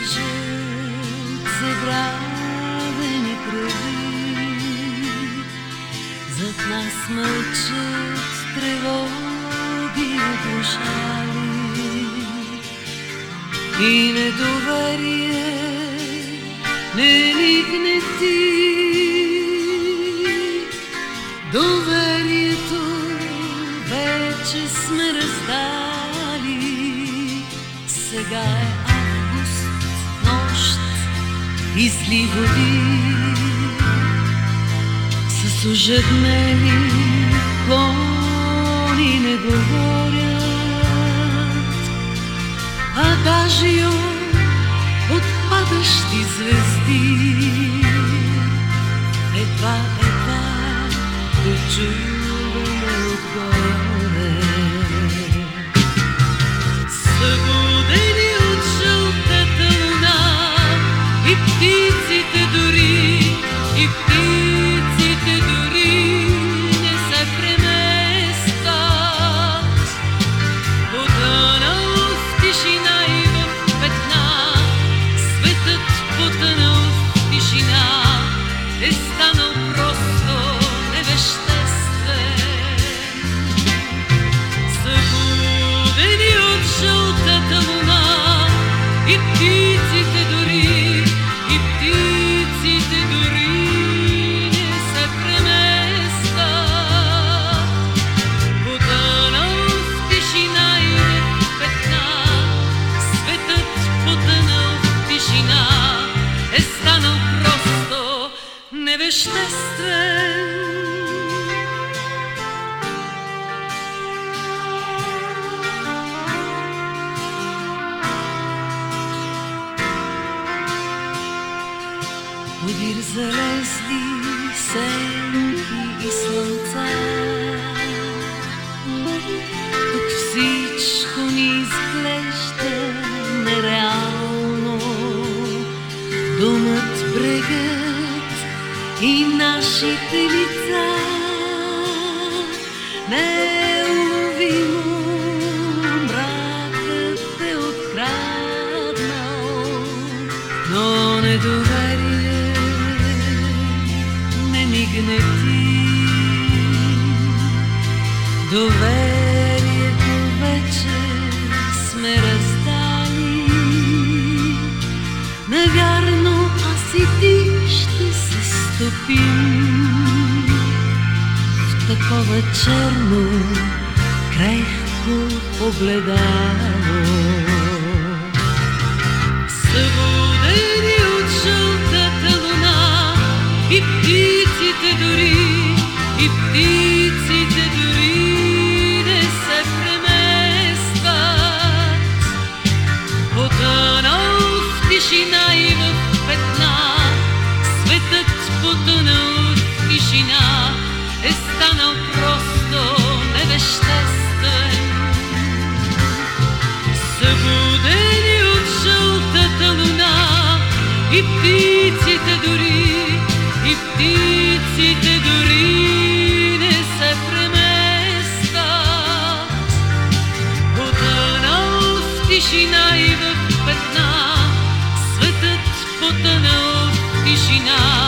стежат забравени тръби, зад нас мълчат тревоги оглушали и недоверие не ни гнети. Доверието вече сме раздали. Сега е август, нощ и зли води, с ожеднели клони не говорят, а даже от падащи звезди едва дочуваме отгоре. Събудени от жълтата луна и птиците дори, и птиците дори не се преместват. Потънал в тишина и в петна, светът потънал в тишина, е станал просто невеществен. Събудени от жълтата луна и птиците дори, и птиците дори не се преместват. Потънал в тишина и в петна, светът потънал в тишина, е станал просто невеществен. Подир залезли сенки и слънца, тук всичко ни изглежда нереално. Домът, брегът и нашите лица, неуловимо мракът е откраднал, но недоверие не ни гнети. Доверието вече сме раздали. Навярно аз и ти ще се стопим в такова черно, крехко огледало. Събудени от жълтата луна и птиците дори, и птиците дори не се преместват. Потънал в тишина и в петна, светът потънал в тишина, е станал просто невеществен. Събудени от жълтата луна и птиците дори, и птиците дори не се преместват. Потънал в тишина и в петна, светът потънал в тишина,